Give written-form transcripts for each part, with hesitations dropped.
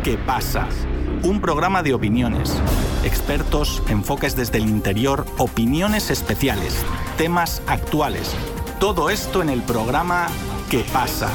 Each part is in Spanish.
¿Qué pasa? Un programa de opiniones, expertos, enfoques desde el interior, opiniones especiales, temas actuales. Todo esto en el programa ¿Qué pasa?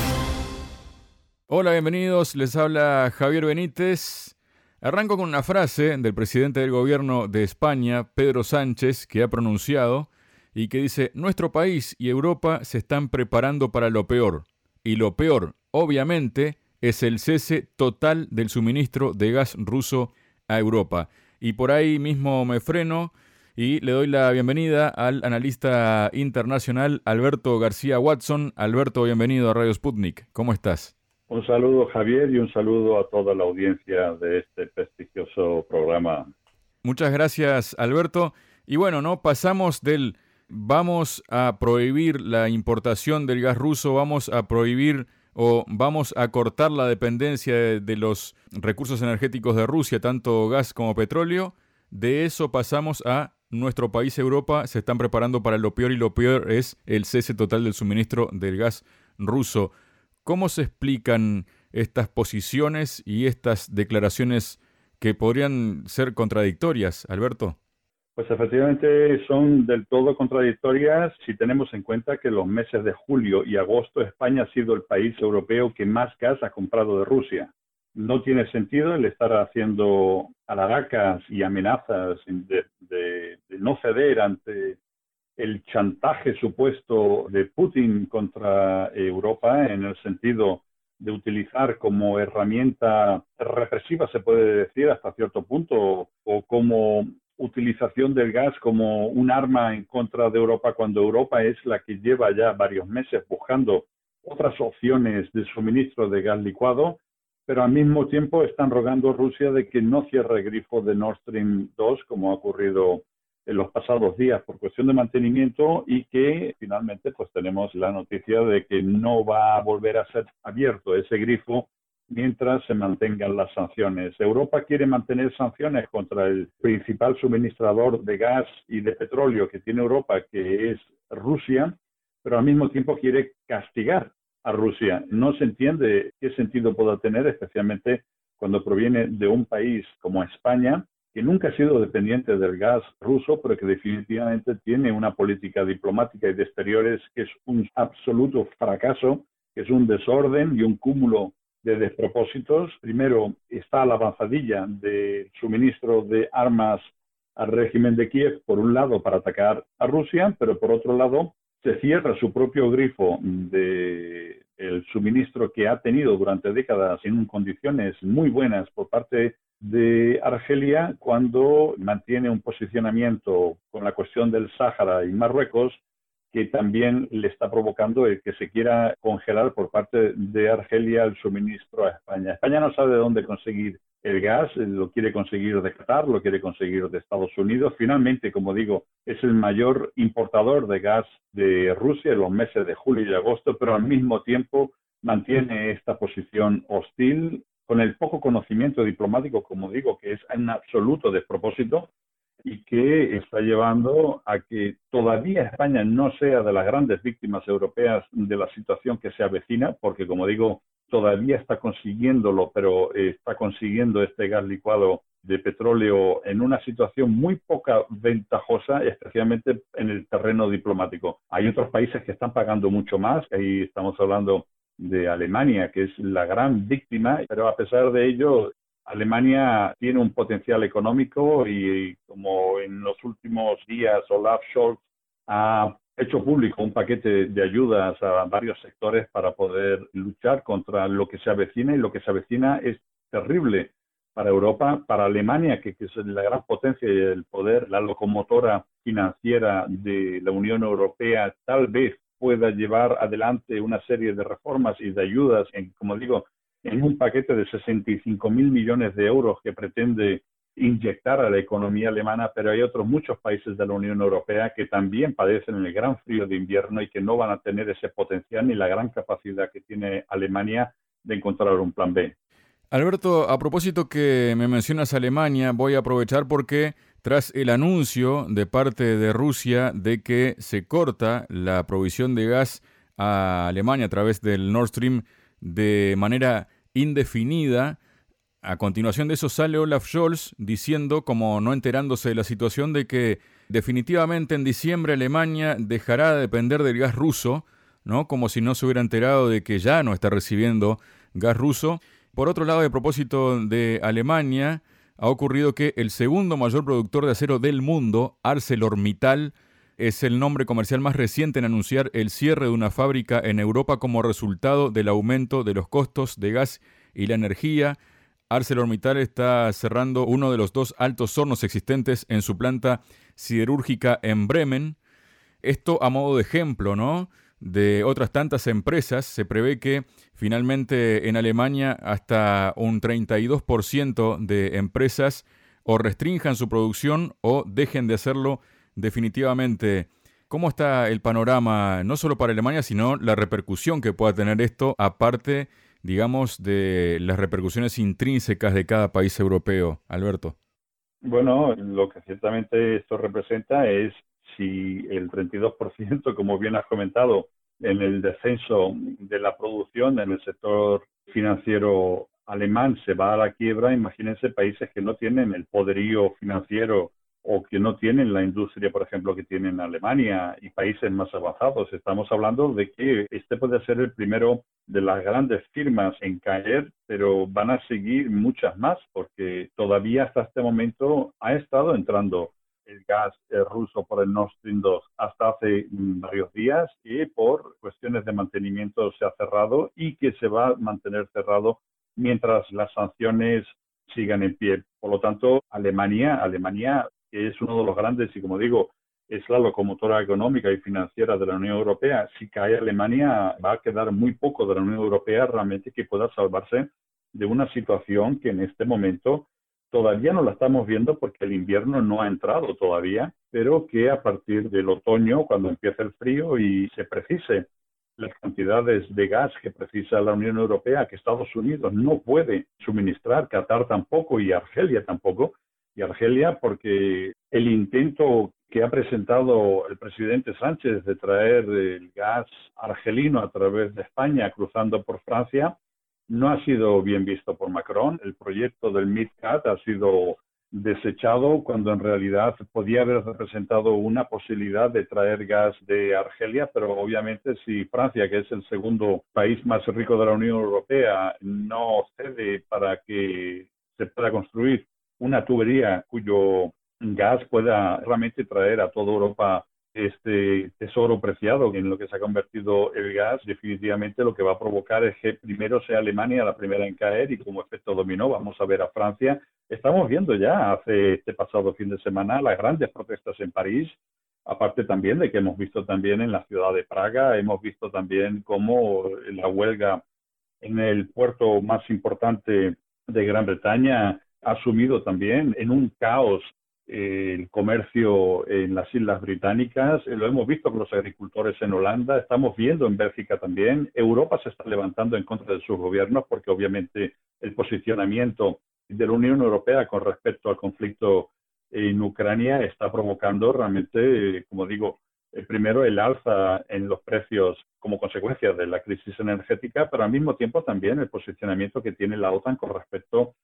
Hola, bienvenidos. Les habla Javier Benítez. Arranco con una frase del presidente del gobierno de España, Pedro Sánchez, que ha pronunciado y que dice: nuestro país y Europa se están preparando para lo peor. Y lo peor, obviamente, es el cese total del suministro de gas ruso a Europa. Y por ahí mismo me freno y le doy la bienvenida al analista internacional Alberto García Watson. Alberto, bienvenido a Radio Sputnik. ¿Cómo estás? Un saludo, Javier, y un saludo a toda la audiencia de este prestigioso programa. Muchas gracias, Alberto. Y bueno, pasamos del vamos a prohibir la importación del gas ruso, vamos a prohibir o vamos a cortar la dependencia de los recursos energéticos de Rusia, tanto gas como petróleo. De eso pasamos a nuestro país, Europa, se están preparando para lo peor, y lo peor es el cese total del suministro del gas ruso. ¿Cómo se explican estas posiciones y estas declaraciones que podrían ser contradictorias, Alberto? Pues efectivamente son del todo contradictorias si tenemos en cuenta que los meses de julio y agosto España ha sido el país europeo que más gas ha comprado de Rusia. No tiene sentido el estar haciendo halagacas y amenazas de no ceder ante el chantaje supuesto de Putin contra Europa, en el sentido de utilizar como herramienta represiva, se puede decir hasta cierto punto, o como utilización del gas como un arma en contra de Europa, cuando Europa es la que lleva ya varios meses buscando otras opciones de suministro de gas licuado, pero al mismo tiempo están rogando a Rusia de que no cierre el grifo de Nord Stream 2, como ha ocurrido en los pasados días por cuestión de mantenimiento, y que finalmente pues tenemos la noticia de que no va a volver a ser abierto ese grifo mientras se mantengan las sanciones. Europa quiere mantener sanciones contra el principal suministrador de gas y de petróleo que tiene Europa, que es Rusia, pero al mismo tiempo quiere castigar a Rusia. No se entiende qué sentido pueda tener, especialmente cuando proviene de un país como España, que nunca ha sido dependiente del gas ruso, pero que definitivamente tiene una política diplomática y de exteriores que es un absoluto fracaso, que es un desorden y un cúmulo de despropósitos. Primero está la avanzadilla de suministro de armas al régimen de Kiev, por un lado, para atacar a Rusia, pero por otro lado se cierra su propio grifo de el suministro que ha tenido durante décadas en condiciones muy buenas por parte de Argelia, cuando mantiene un posicionamiento con la cuestión del Sáhara y Marruecos, que también le está provocando el que se quiera congelar por parte de Argelia el suministro a España. España no sabe de dónde conseguir el gas, lo quiere conseguir de Qatar, lo quiere conseguir de Estados Unidos. Finalmente, como digo, es el mayor importador de gas de Rusia en los meses de julio y agosto, pero al mismo tiempo mantiene esta posición hostil, con el poco conocimiento diplomático, como digo, que es un absoluto despropósito, y que está llevando a que todavía España no sea de las grandes víctimas europeas de la situación que se avecina, porque, como digo, todavía está consiguiéndolo, pero está consiguiendo este gas licuado de petróleo en una situación muy poca ventajosa, especialmente en el terreno diplomático. Hay otros países que están pagando mucho más, ahí estamos hablando de Alemania, que es la gran víctima, pero a pesar de ello, Alemania tiene un potencial económico y como en los últimos días Olaf Scholz ha hecho público un paquete de ayudas a varios sectores para poder luchar contra lo que se avecina, y lo que se avecina es terrible para Europa, para Alemania, que es la gran potencia y el poder, la locomotora financiera de la Unión Europea, tal vez pueda llevar adelante una serie de reformas y de ayudas, como digo, en un paquete de 65.000 millones de euros que pretende inyectar a la economía alemana, pero hay otros muchos países de la Unión Europea que también padecen el gran frío de invierno y que no van a tener ese potencial ni la gran capacidad que tiene Alemania de encontrar un plan B. Alberto, a propósito que me mencionas Alemania, voy a aprovechar porque tras el anuncio de parte de Rusia de que se corta la provisión de gas a Alemania a través del Nord Stream de manera indefinida, A continuación de eso sale Olaf Scholz diciendo, como no enterándose de la situación, de que definitivamente en diciembre Alemania dejará de depender del gas ruso, ¿no? Como si no se hubiera enterado de que ya no está recibiendo gas ruso. Por otro lado, a propósito de Alemania, ha ocurrido que el segundo mayor productor de acero del mundo, ArcelorMittal, es el nombre comercial más reciente en anunciar el cierre de una fábrica en Europa como resultado del aumento de los costos de gas y la energía. ArcelorMittal está cerrando uno de los 2 altos hornos existentes en su planta siderúrgica en Bremen. Esto a modo de ejemplo, ¿no?, de otras tantas empresas. Se prevé que finalmente en Alemania hasta un 32% de empresas o restrinjan su producción o dejen de hacerlo definitivamente. ¿Cómo está el panorama, no solo para Alemania, sino la repercusión que pueda tener esto, aparte, digamos, de las repercusiones intrínsecas de cada país europeo, Alberto? Bueno, lo que ciertamente esto representa es si el 32%, como bien has comentado, en el descenso de la producción en el sector financiero alemán se va a la quiebra, imagínense países que no tienen el poderío financiero o que no tienen la industria, por ejemplo, que tienen Alemania y países más avanzados. Estamos hablando de que este puede ser el primero de las grandes firmas en caer, pero van a seguir muchas más, porque todavía hasta este momento ha estado entrando el gas ruso por el Nord Stream 2 hasta hace varios días, y por cuestiones de mantenimiento se ha cerrado y que se va a mantener cerrado mientras las sanciones sigan en pie. Por lo tanto, Alemania, que es uno de los grandes y, como digo, es la locomotora económica y financiera de la Unión Europea. Si cae Alemania, va a quedar muy poco de la Unión Europea realmente que pueda salvarse de una situación que en este momento todavía no la estamos viendo porque el invierno no ha entrado todavía, pero que a partir del otoño, cuando empiece el frío y se precise las cantidades de gas que precisa la Unión Europea, que Estados Unidos no puede suministrar, Qatar tampoco y Argelia tampoco, y Argelia porque el intento que ha presentado el presidente Sánchez de traer el gas argelino a través de España, cruzando por Francia, no ha sido bien visto por Macron. El proyecto del MidCat ha sido desechado cuando en realidad podía haber representado una posibilidad de traer gas de Argelia, pero obviamente si Francia, que es el segundo país más rico de la Unión Europea, no cede para que se pueda construir una tubería cuyo gas pueda realmente traer a toda Europa este tesoro preciado en lo que se ha convertido el gas, definitivamente lo que va a provocar es que primero sea Alemania la primera en caer y como efecto dominó vamos a ver a Francia. Estamos viendo ya hace este pasado fin de semana las grandes protestas en París, aparte también de que hemos visto también en la ciudad de Praga, hemos visto también cómo la huelga en el puerto más importante de Gran Bretaña ha sumido también en un caos el comercio en las Islas Británicas. Lo hemos visto con los agricultores en Holanda, estamos viendo en Bélgica también. Europa se está levantando en contra de sus gobiernos porque obviamente el posicionamiento de la Unión Europea con respecto al conflicto en Ucrania está provocando realmente, como digo, primero el alza en los precios como consecuencia de la crisis energética, pero al mismo tiempo también el posicionamiento que tiene la OTAN con respecto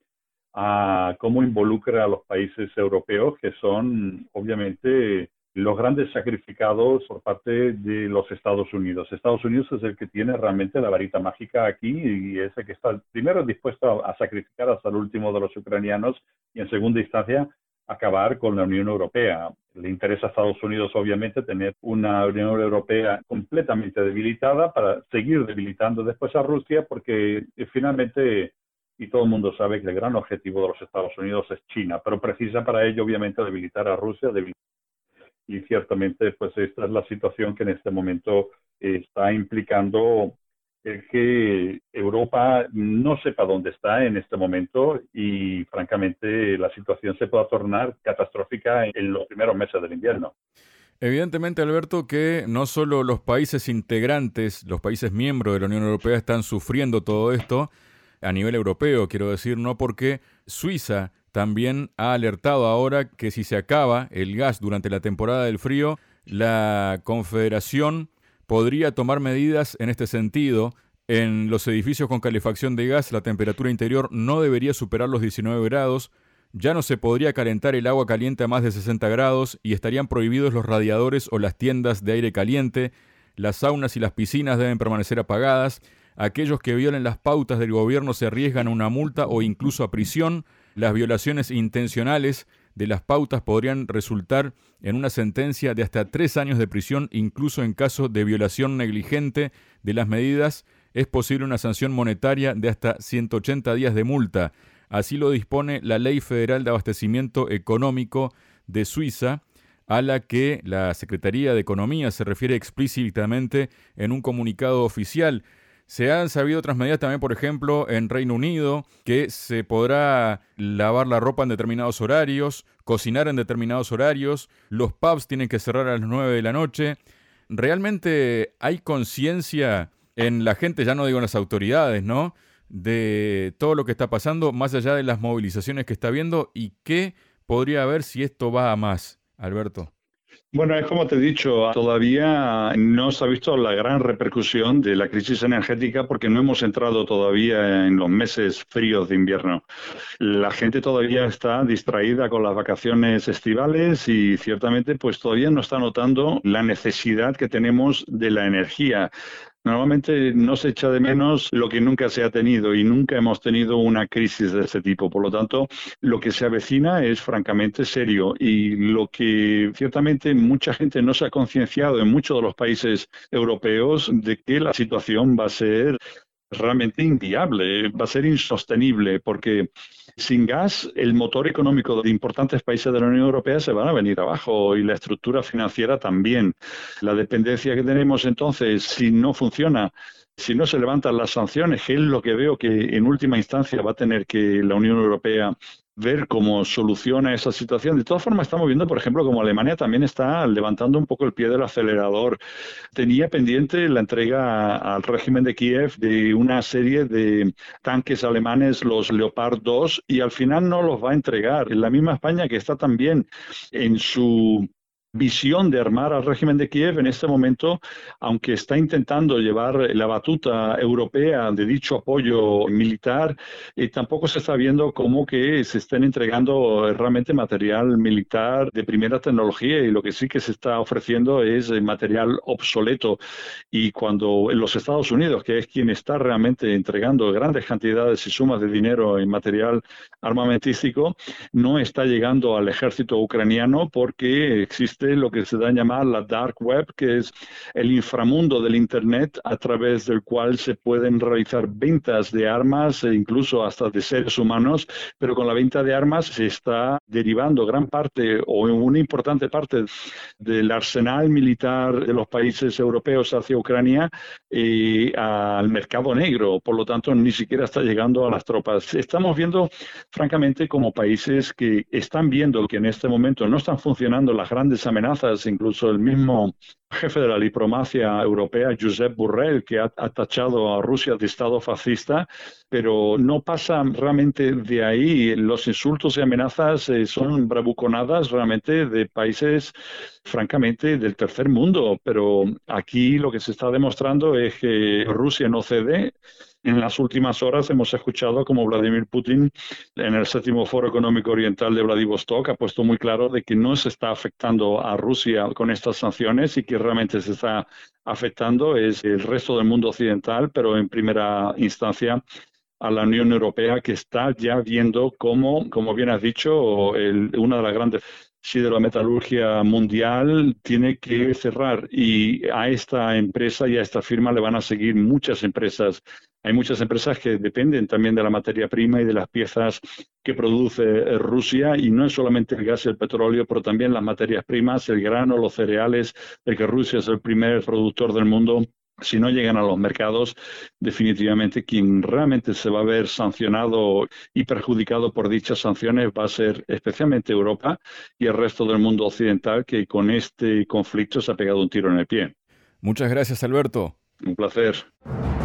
a cómo involucra a los países europeos, que son obviamente los grandes sacrificados por parte de los Estados Unidos. Estados Unidos es el que tiene realmente la varita mágica aquí y es el que está primero dispuesto a sacrificar hasta el último de los ucranianos y en segunda instancia acabar con la Unión Europea. Le interesa a Estados Unidos obviamente tener una Unión Europea completamente debilitada para seguir debilitando después a Rusia porque finalmente, y todo el mundo sabe que el gran objetivo de los Estados Unidos es China, pero precisa para ello obviamente debilitar a Rusia, y ciertamente pues esta es la situación que en este momento está implicando el que Europa no sepa dónde está en este momento y francamente la situación se pueda tornar catastrófica en los primeros meses del invierno. Evidentemente, Alberto, que no solo los países integrantes, los países miembros de la Unión Europea están sufriendo todo esto, a nivel europeo, quiero decir, no, porque Suiza también ha alertado ahora que si se acaba el gas durante la temporada del frío, la Confederación podría tomar medidas en este sentido En los edificios con calefacción de gas, la temperatura interior no debería superar los 19 grados, ya no se podría calentar el agua caliente a más de 60 grados y estarían prohibidos los radiadores o las tiendas de aire caliente, las saunas y las piscinas deben permanecer apagadas, aquellos que violen las pautas del gobierno se arriesgan a una multa o incluso a prisión, las violaciones intencionales de las pautas podrían resultar en una sentencia de hasta 3 años de prisión, incluso en caso de violación negligente de las medidas, es posible una sanción monetaria de hasta 180 días de multa. Así lo dispone la Ley Federal de Abastecimiento Económico de Suiza, a la que la Secretaría de Economía se refiere explícitamente en un comunicado oficial. Se han sabido otras medidas también, por ejemplo, en Reino Unido, que se podrá lavar la ropa en determinados horarios, cocinar en determinados horarios, los pubs tienen que cerrar a las 9 de la noche. Realmente hay conciencia en la gente, ya no digo en las autoridades, ¿no?, de todo lo que está pasando, más allá de las movilizaciones que está habiendo, y qué podría haber si esto va a más, Alberto. Bueno, es como te he dicho, todavía no se ha visto la gran repercusión de la crisis energética porque no hemos entrado todavía en los meses fríos de invierno. La gente todavía está distraída con las vacaciones estivales y ciertamente pues todavía no está notando la necesidad que tenemos de la energía. Normalmente no se echa de menos lo que nunca se ha tenido y nunca hemos tenido una crisis de este tipo. Por lo tanto, lo que se avecina es francamente serio y lo que ciertamente mucha gente no se ha concienciado en muchos de los países europeos de que la situación va a ser realmente inviable, va a ser insostenible, porque sin gas el motor económico de importantes países de la Unión Europea se van a venir abajo y la estructura financiera también. La dependencia que tenemos entonces, si no funciona, si no se levantan las sanciones, que es lo que veo que en última instancia va a tener que la Unión Europea ver cómo soluciona esa situación. De todas formas, estamos viendo, por ejemplo, como Alemania también está levantando un poco el pie del acelerador. Tenía pendiente la entrega al régimen de Kiev de una serie de tanques alemanes, los Leopard 2, y al final no los va a entregar. En la misma España, que está también en su visión de armar al régimen de Kiev en este momento, aunque está intentando llevar la batuta europea de dicho apoyo militar, tampoco se está viendo cómo que se estén entregando realmente material militar de primera tecnología, y lo que sí que se está ofreciendo es material obsoleto. Y cuando en los Estados Unidos, que es quien está realmente entregando grandes cantidades y sumas de dinero en material armamentístico, no está llegando al ejército ucraniano porque existe lo que se da a llamar la dark web, que es el inframundo del Internet a través del cual se pueden realizar ventas de armas e incluso hasta de seres humanos, pero con la venta de armas se está derivando gran parte o una importante parte del arsenal militar de los países europeos hacia Ucrania al mercado negro. Por lo tanto, ni siquiera está llegando a las tropas. Estamos viendo, francamente, como países que están viendo que en este momento no están funcionando las grandes amenazas, incluso el mismo jefe de la diplomacia europea, Josep Borrell, que ha tachado a Rusia de Estado fascista, pero no pasa realmente de ahí. Los insultos y amenazas son bravuconadas realmente de países, francamente, del tercer mundo, pero aquí lo que se está demostrando es que Rusia no cede. En las últimas horas hemos escuchado como Vladimir Putin, en el 7º Foro Económico Oriental de Vladivostok, ha puesto muy claro de que no se está afectando a Rusia con estas sanciones y que realmente se está afectando es el resto del mundo occidental, pero en primera instancia a la Unión Europea, que está ya viendo cómo, como bien has dicho, una de las grandes siderometalurgia mundial tiene que cerrar, y a esta empresa y a esta firma le van a seguir muchas empresas. Hay muchas empresas que dependen también de la materia prima y de las piezas que produce Rusia, y no es solamente el gas y el petróleo, pero también las materias primas, el grano, los cereales, de que Rusia es el primer productor del mundo. Si no llegan a los mercados, definitivamente quien realmente se va a ver sancionado y perjudicado por dichas sanciones va a ser especialmente Europa y el resto del mundo occidental, que con este conflicto se ha pegado un tiro en el pie. Muchas gracias, Alberto. Un placer.